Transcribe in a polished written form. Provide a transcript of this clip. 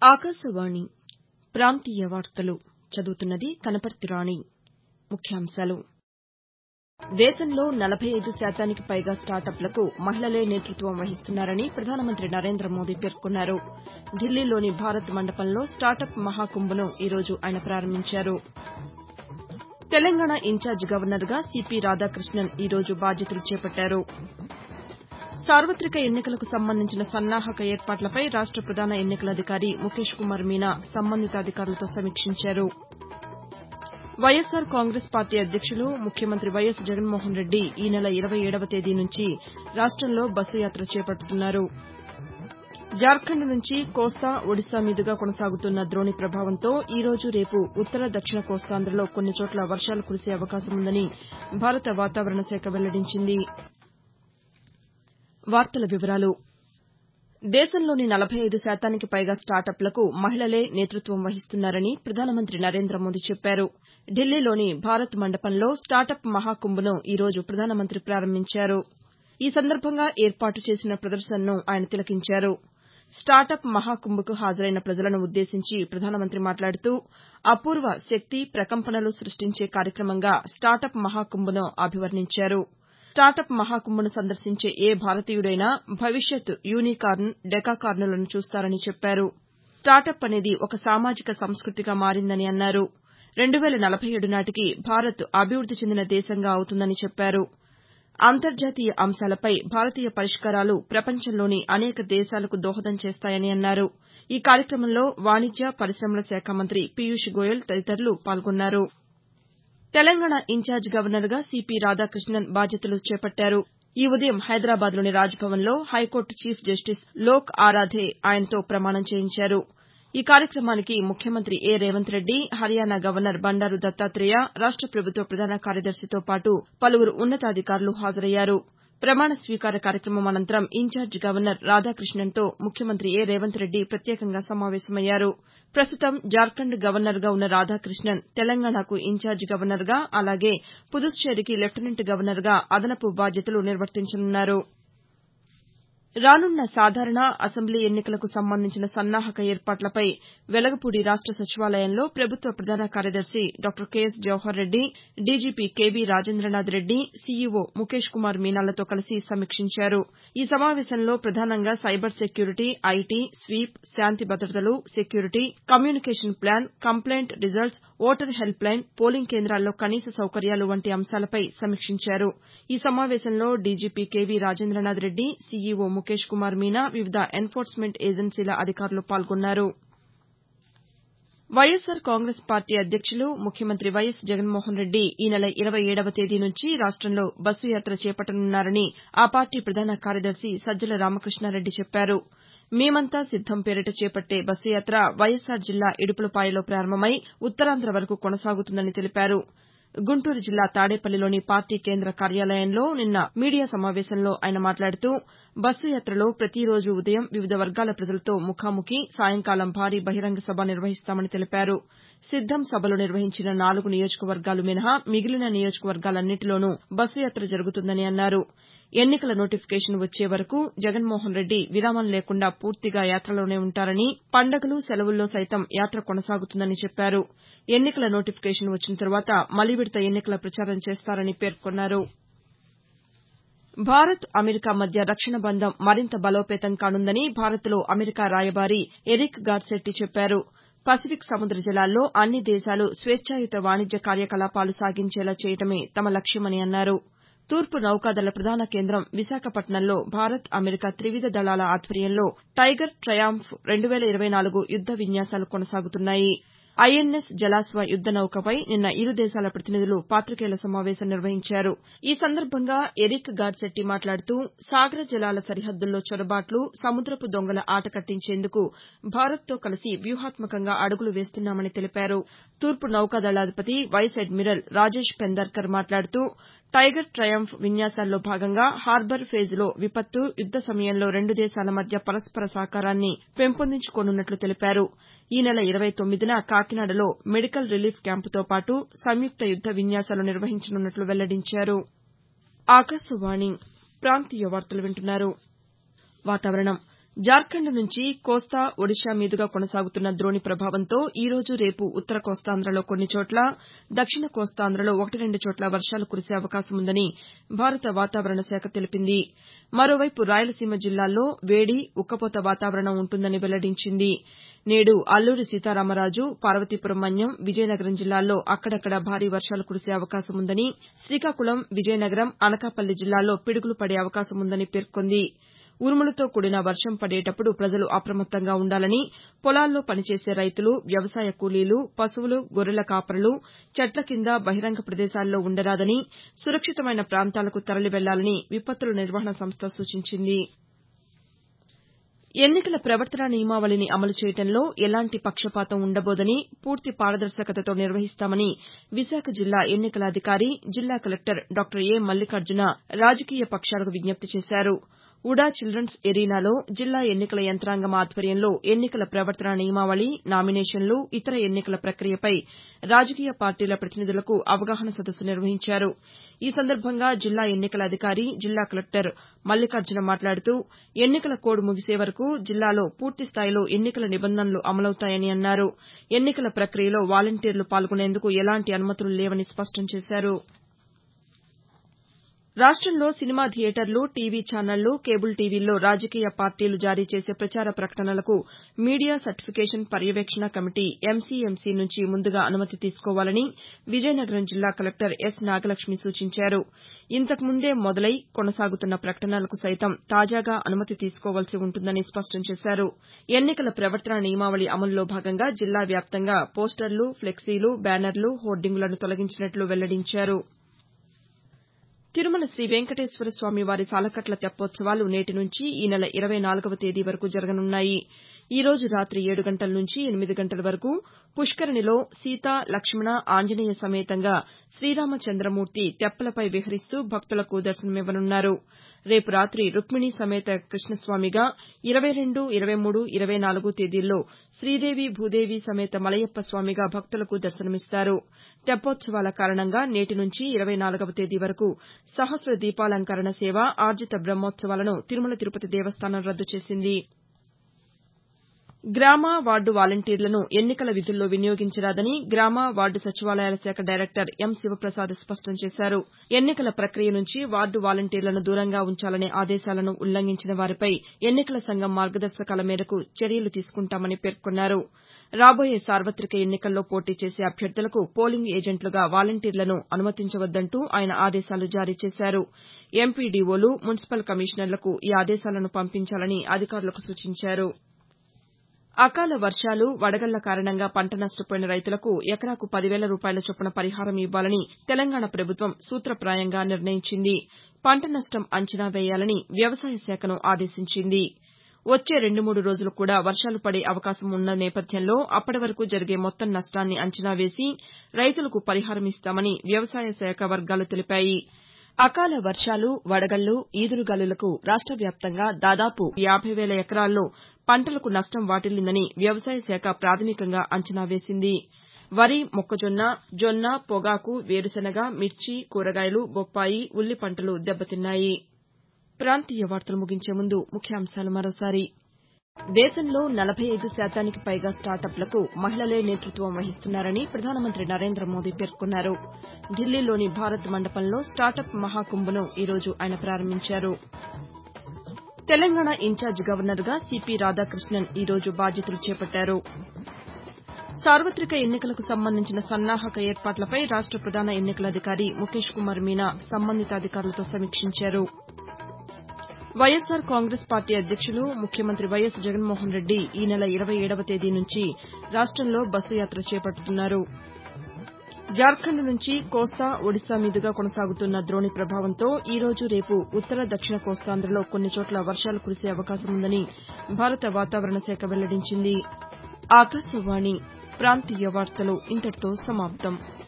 ఆకాశవాణి ప్రాంతీయ వార్తలు చదువుతున్నది కనపర్తి రాణి. ముఖ్యాంశాలు. దేశంలో 45% పైగా స్టార్టప్లకు మహిళలే నేతృత్వం వహిస్తున్నారని ప్రధానమంత్రి నరేంద్ర మోదీ పేర్కొన్నారు. ఢిల్లీలోని భారత్ మండపంలో స్టార్టప్ మహాకుంభ్ను ఈరోజు ఆయన ప్రారంభించారు. తెలంగాణ ఇన్ఛార్జ్ గవర్నర్గా సిపి రాధాకృష్ణన్ ఈరోజు బాధ్యతలు చేపట్టారు. సార్వతిక ఎన్నికలకు సంబంధించిన సన్నాహక ఏర్పాట్లపై రాష్ట ప్రధాన ఎన్నికల అధికారి ముఖేష్ కుమార్ మీనా సంబంధిత అధికారులతో సమీక్షించారు. వైఎస్సార్ కాంగ్రెస్ పార్టీ అధ్యక్షులు, ముఖ్యమంత్రి వైఎస్ జగన్మోహన్ రెడ్డి ఈ నెల 27వ తేదీ నుంచి రాష్టంలో బస్సు యాత్ర చేపడుతున్నారు. జార్ఖండ్ నుంచి కోస్తా, ఒడిశా మీదుగా కొనసాగుతున్న ద్రోణి ప్రభావంతో ఈ రోజు, రేపు ఉత్తర, దక్షిణ కోస్తాంధ్రలో కొన్ని చోట్ల వర్షాలు కురిసే అవకాశముందని భారత వాతావరణ శాఖ వెల్లడించింది. దేశంలోని 45% పైగా స్టార్టప్లకు మహిళలే నేతృత్వం వహిస్తున్నారని ప్రధానమంత్రి నరేంద్ర మోదీ చెప్పారు. ఢిల్లీలోని భారత్ మండపంలో స్టార్టప్ మహాకుంభ్ను ఈరోజు ప్రధానమంత్రి ప్రారంభించారు. ఈ సందర్భంగా ఏర్పాటు చేసిన ప్రదర్శనను ఆయన తిలకించారు. స్టార్టప్ మహాకుంభ్కు హాజరైన ప్రజలను ఉద్దేశించి ప్రధానమంత్రి మాట్లాడుతూ అపూర్వ శక్తి, ప్రకంపనలు సృష్టించే కార్యక్రమంగా స్టార్టప్ మహాకుంభ్ను అభివర్ణించారు. స్టార్టప్ మహాకుంభ్ను సందర్శించే ఏ భారతీయుడైనా భవిష్యత్ యూనికార్న్, డెకాకార్న్లను చూస్తారని చెప్పారు. స్టార్టప్ అనేది ఒక సామాజిక సంస్కృతిగా మారిందని అన్నారు. 2047 నాటికి భారత్ అభివృద్ది చెందిన దేశంగా అవుతుందని చెప్పారు. అంతర్జాతీయ అంశాలపై భారతీయ పరిష్కారాలు ప్రపంచంలోని అనేక దేశాలకు దోహదం చేస్తాయని అన్నారు. ఈ కార్యక్రమంలో వాణిజ్య, పరిశమల శాఖ మంత్రి పీయూష్ గోయల్ తదితరులు పాల్గొన్నారు. తెలంగాణ ఇన్ఛార్జ్ గవర్నర్గా సిపి రాధాకృష్ణన్ బాధ్యతలు చేపట్టారు. ఈ ఉదయం హైదరాబాద్లోని రాజ్భవన్లో high court chief justice Lok Aradhe ఆయనతో ప్రమాణం చేయించారు. ఈ కార్యక్రమానికి ముఖ్యమంత్రి రేవంత్ రెడ్డి, హర్యానా గవర్నర్ బండారు దత్తాతేయ, రాష్ట ప్రభుత్వ ప్రధాన కార్యదర్శితో పాటు పలువురు ఉన్నతాధికారులు హాజరయ్యారు. ప్రమాణ స్వీకార కార్యక్రమం అనంతరం ఇన్ఛార్జ్ గవర్నర్ రాధాకృష్ణన్తో ముఖ్యమంత్రి రేవంత్ రెడ్డి ప్రత్యేకంగా సమావేశమయ్యారు. ప్రస్తుతం జార్ఖండ్ గవర్నర్గా ఉన్న రాధాకృష్ణన్ తెలంగాణకు ఇన్ఛార్జ్ గవర్నర్గా, అలాగే పుదుచ్చేరికి లెఫ్టినెంట్ గవర్నర్గా అదనపు బాధ్యతలు నిర్వర్తించనున్నారు. రానున్న సాధారణ, అసెంబ్లీ ఎన్నికలకు సంబంధించిన సన్నాహక ఏర్పాట్లపై వెలగపూడి రాష్ట సచివాలయంలో ప్రభుత్వ ప్రధాన కార్యదర్శి doctor KS Jawahar Reddy, DGP KV Rajendranath Reddy, CEO Mukesh Kumar మీనాలతో కలిసి సమీక్షించారు. ఈ సమావేశంలో ప్రధానంగా సైబర్ సెక్యూరిటీ, ఐటీ, స్వీప్, శాంతి భద్రతలు, security, communication plan, complaint results, voter help line, polling కేంద్రాల్లో కనీస సౌకర్యాలు వంటి అంశాలపై సమీక్షించారు. ఈ సమావేశంలో DGP KV Rajendranath Reddy, CEO Mukesh Kumar Meena, వివిధ ఎన్ఫోర్స్మెంట్ ఏజెన్సీల అధికారులు పాల్గొన్నారు. వైఎస్సార్ కాంగ్రెస్ పార్టీ అధ్యక్షులు, ముఖ్యమంత్రి వైఎస్ జగన్మోహన్ రెడ్డి ఈ నెల 27వ తేదీ నుంచి రాష్టంలో బస్సు యాత్ర చేపట్టనున్నారని ఆ పార్టీ ప్రధాన కార్యదర్శి సజ్జల రామకృష్ణారెడ్డి చెప్పారు. మేమంతా సిద్దం పేరిట చేపట్టే బస్సు యాత్ర వైఎస్సార్ జిల్లా ఇడుపులపాయలో ప్రారంభమై ఉత్తరాంధ్ర వరకు కొనసాగుతుందని తెలిపారు. గుంటూరు జిల్లా తాడేపల్లిలోని పార్టీ కేంద్ర కార్యాలయంలో నిన్న మీడియా సమావేశంలో ఆయన మాట్లాడుతూ బస్సు యాత్రలో ప్రతిరోజు ఉదయం వివిధ వర్గాల ప్రజలతో ముఖాముఖి, సాయంకాలం భారీ బహిరంగ సభ నిర్వహిస్తామని తెలిపారు. సిద్దం సభలు నిర్వహించిన 4 నియోజకవర్గాలు మినహా మిగిలిన నియోజకవర్గాలన్నింటిలోనూ బస్సు యాత్ర జరుగుతుందని అన్నారు. ఎన్నికల నోటిఫికేషన్ వచ్చే వరకు జగన్మోహన్ రెడ్డి విరామం లేకుండా పూర్తిగా యాత్రలోనే ఉంటారని, పండగలు, సెలవుల్లో సైతం యాత్ర కొనసాగుతుందని చెప్పారు. ఎన్నికల నోటిఫికేషన్ వచ్చిన తర్వాత మలి విడత ఎన్నికల ప్రచారం చేస్తారని పేర్కొన్నారు. భారత్, అమెరికా మధ్య రక్షణ బంధం మరింత బలోపేతం కానుందని భారత్లో అమెరికా రాయబారి ఎరిక్ గార్సెట్టి చెప్పారు. పసిఫిక్ సముద్ర జలాల్లో అన్ని దేశాలు స్వేచ్ఛాయుత వాణిజ్య కార్యకలాపాలు సాగించేలా చేయడమే తమ లక్ష్యమని అన్నారు. తూర్పు నౌకాదళ ప్రధాన కేంద్రం విశాఖపట్నంలో భారత్, అమెరికా త్రివిధ దళాల ఆధ్వర్యంలో టైగర్ ట్రయాంఫ్ 2024 యుద్ద విన్యాసాలు కొనసాగుతున్నాయి. ఐఎన్ఎస్ జలాశ్వ యుద్ద నౌకపై నిన్న ఇరు దేశాల ప్రతినిధులు పాతికేయుల సమావేశం నిర్వహించారు. ఈ సందర్భంగా ఎరిక్ గార్సెట్టి మాట్లాడుతూ సాగర జలాల సరిహద్దుల్లో చొరబాట్లు, సముద్రపు దొంగల ఆట కట్టించేందుకు భారత్తో కలిసి వ్యూహాత్మకంగా అడుగులు వేస్తున్నామని తెలిపారు. తూర్పు నౌకాదళాధిపతి వైస్ అడ్మిరల్ రాజేష్ పెందర్కర్ మాట్లాడుతూ టైగర్ ట్రయంఫ్ విన్యాసాల్లో భాగంగా హార్బర్ ఫేజ్లో విపత్తు, యుద్ద సమయంలో 2 దేశాల మధ్య పరస్పర సహకారాన్ని పెంపొందించుకోనున్నట్లు తెలిపారు. ఈ నెల 29న కాకినాడలో మెడికల్ రిలీఫ్ క్యాంపుతో పాటు సంయుక్త యుద్ద విన్యాసాలు నిర్వహించనున్నట్లు వెల్లడించారు. వాతావరణం జార్ఖండ్ నుంచి కోస్తా ఒడిషా మీదుగా కొనసాగుతున్న ద్రోణి ప్రభావంతో ఈరోజు రేపు ఉత్తర కోస్తాంధ్రలో కొన్ని చోట్ల దక్షిణ కోస్తాంధ్రలో 1-2 చోట్ల వర్షాలు కురిసే అవకాశం ఉందని భారత వాతావరణ శాఖ తెలిపింది. మరోవైపు రాయలసీమ జిల్లాల్లో వేడి ఉక్కపోత వాతావరణం ఉంటుందని వెల్లడించింది. నేడు అల్లూరి సీతారామరాజు పార్వతీపురం మన్యం విజయనగరం జిల్లాల్లో అక్కడక్కడా భారీ వర్షాలు కురిసే అవకాశం ఉందని శ్రీకాకుళం విజయనగరం అనకాపల్లి జిల్లాల్లో పిడుగులు పడే అవకాశం ఉందని పేర్కొంది. ఉరుములతో కూడిన వర్షం పడేటప్పుడు ప్రజలు అప్రమత్తంగా ఉండాలని పొలాల్లో పనిచేసే రైతులు వ్యవసాయ కూలీలు పశువులు గొర్రెల కాపరులు చెట్ల కింద బహిరంగ ప్రదేశాల్లో ఉండరాదని సురక్షితమైన ప్రాంతాలకు తరలి వెళ్లాలని విపత్తుల నిర్వహణ సంస్థ సూచించింది. ఎన్నికల ప్రవర్తనా నియమావళిని అమలు చేయడంలో ఎలాంటి పక్షపాతం ఉండబోదని పూర్తి పారదర్శకతతో నిర్వహిస్తామని విశాఖ జిల్లా ఎన్నికల అధికారి జిల్లా కలెక్టర్ డాక్టర్ ఏ మల్లికార్జున రాజకీయ పక్షాలకు విజ్ఞప్తి చేశారు. ఉడా చిల్డన్స్ ఎరీనాలో జిల్లా ఎన్నికల యంత్రాంగం ఆధ్వర్యంలో ఎన్నికల ప్రవర్తనా నియమావళి నామినేషన్లు ఇతర ఎన్నికల ప్రక్రియపై రాజకీయ పార్టీల ప్రతినిధులకు అవగాహన సదస్సు నిర్వహించారు. ఈ సందర్భంగా జిల్లా ఎన్నికల అధికారి జిల్లా కలెక్టర్ మల్లికార్జున మాట్లాడుతూ ఎన్నికల కోడ్ ముగిసే వరకు జిల్లాలో పూర్తిస్థాయిలో ఎన్నికల నిబంధనలు అమలవుతాయని అన్నారు. ఎన్నికల ప్రక్రియలో వాలంటీర్లు పాల్గొనేందుకు ఎలాంటి అనుమతులు లేవని స్పష్టం చేశారు. రాష్టంలో సినిమా థియేటర్లు టీవీ ఛానళ్లు కేబుల్ టీవీల్లో రాజకీయ పార్టీలు జారీ చేసే ప్రచార ప్రకటనలకు మీడియా సర్టిఫికేషన్ పర్యవేక్షణ కమిటీ ఎంసీఎంసీ నుంచి ముందుగా అనుమతి తీసుకోవాలని విజయనగరం జిల్లా కలెక్టర్ ఎస్ నాగలక్ష్మి సూచించారు. ఇంతకు ముందే మొదలై కొనసాగుతున్న ప్రకటనలకు సైతం తాజాగా అనుమతి తీసుకోవాల్సి ఉంటుందని స్పష్టం చేశారు. ఎన్నికల ప్రవర్తనా నియమావళి అమలులో భాగంగా జిల్లా వ్యాప్తంగా పోస్టర్లు ఫ్లెక్సీలు బ్యానర్లు హోర్డింగులను తొలగించినట్లు వెల్లడించారు. తిరుమల శ్రీ వెంకటేశ్వర స్వామి వారి సాలకట్ల తెప్పోత్సవాలు నేటి నుంచి ఈ నెల 24వ తేదీ వరకు జరగనున్నాయి. ఈ రోజు రాతి 7 గంటల నుంచి 8 గంటల వరకు పుష్కరిణిలో సీత లక్ష్మణ ఆంజనేయ సమేతంగా శ్రీరామచంద్రమూర్తి తెప్పలపై విహరిస్తూ భక్తులకు దర్శనమివ్వనున్నారు. రేపు రాతి రుక్మిణీ సమేత కృష్ణస్వామిగా 22, 23, 24 తేదీల్లో శ్రీదేవి భూదేవి సమేత మలయప్ప స్వామిగా భక్తులకు దర్శనమిస్తారు. తెప్పోత్సవాల కారణంగా నేటి నుంచి 24వ తేదీ వరకు సహస్ర దీపాలంకరణ సేవ ఆర్జిత బ్రహ్మోత్సవాలను తిరుమల తిరుపతి దేవస్థానం రద్దు చేసింది. గ్రామ వార్డు వాలంటీర్లను ఎన్నికల విధుల్లో వినియోగించరాదని గ్రామ వార్డు సచివాలయాల శాఖ డైరెక్టర్ ఎం శివప్రసాద్ స్పష్టం చేశారు. ఎన్నికల ప్రక్రియ నుంచి వార్డు వాలంటీర్లను దూరంగా ఉంచాలనే ఆదేశాలను ఉల్లంఘించిన వారిపై ఎన్నికల సంఘం మార్గదర్శకాల మేరకు చర్యలు తీసుకుంటామని పేర్కొన్నారు. రాబోయే సార్వతిక ఎన్నికల్లో పోటీ చేసే అభ్యర్థులకు పోలింగ్ ఏజెంట్లుగా వాలంటీర్లను అనుమతించవద్దంటూ ఆయన ఆదేశాలు జారీ చేశారు. ఎంపీడీఓలు మున్సిపల్ కమిషనర్లకు ఈ ఆదేశాలను పంపించాలని అధికారులకు సూచించారు. అకాల వర్షాలు వడగళ్ల కారణంగా పంట నష్టపోయిన రైతులకు ఎకరాకు 10,000 రూపాయల చొప్పున పరిహారం ఇవ్వాలని తెలంగాణ ప్రభుత్వం సూత్రప్రాయంగా నిర్ణయించింది. పంట నష్టం అంచనా వేయాలని వ్యవసాయ శాఖను ఆదేశించింది. వచ్చే 2-3 రోజులు కూడా వర్షాలు పడే అవకాశం ఉన్న నేపథ్యంలో అప్పటి వరకు జరిగే మొత్తం నష్టాన్ని అంచనా వేసి రైతులకు పరిహారం ఇస్తామని వ్యవసాయ శాఖ వర్గాలు తెలిపాయి. అకాల వర్షాలు వడగళ్లు ఈదురుగాలులకు రాష్ట వ్యాప్తంగా దాదాపు 50,000 ఎకరాల్లో పంటలకు నష్టం వాటిల్లిందని వ్యవసాయ శాఖ ప్రాథమికంగా అంచనా వేసింది. వరి మొక్కజొన్న జొన్న పొగాకు వేరుశెనగ మిర్చి కూరగాయలు బొప్పాయి ఉల్లి పంటలు దెబ్బతిన్నాయి. ప్రాంతీయ వార్తలు ముగించే ముందు ముఖ్యాంశాలు మరోసారి. దేశంలో 45% పైగా స్టార్టప్లకు మహిళలే నేతృత్వం వహిస్తున్నారని ప్రధానమంత్రి నరేంద్ర మోదీ పేర్కొన్నారు. ఢిల్లీలోని భారత్ మండపంలో స్టార్టప్ మహాకుంభ్ను ఈరోజు ఆయన ప్రారంభించారు. తెలంగాణ ఇన్ఛార్జి గవర్నర్గా సిపి రాధాకృష్ణన్ ఈరోజు బాధ్యతలు చేపట్టారు. సార్వతిక ఎన్నికలకు సంబంధించిన సన్నాహక ఏర్పాట్లపై రాష్ట ప్రధాన ఎన్నికల అధికారి ముఖేష్ కుమార్ మీనా సంబంధిత అధికారులతో సమీక్షించారు. వైఎస్సార్ కాంగ్రెస్ పార్టీ అధ్యక్షులు ముఖ్యమంత్రి వైఎస్ జగన్మోహన్ రెడ్డి ఈ నెల 27వ తేదీ నుంచి రాష్టంలో బస్సు యాత్ర చేపడుతున్నారు. జార్ఖండ్ నుంచి కోస్తా ఒడిశా మీదుగా కొనసాగుతున్న ద్రోణి ప్రభావంతో ఈ రోజు రేపు ఉత్తర దక్షిణ కోస్తాంధ్రలో కొన్ని చోట్ల వర్షాలు కురిసే అవకాశం ఉందని భారత వాతావరణ శాఖ వెల్లడించింది. ఆకాశవాణి ప్రాంతీయ వార్తలు ఇంతటితో సమాప్తం.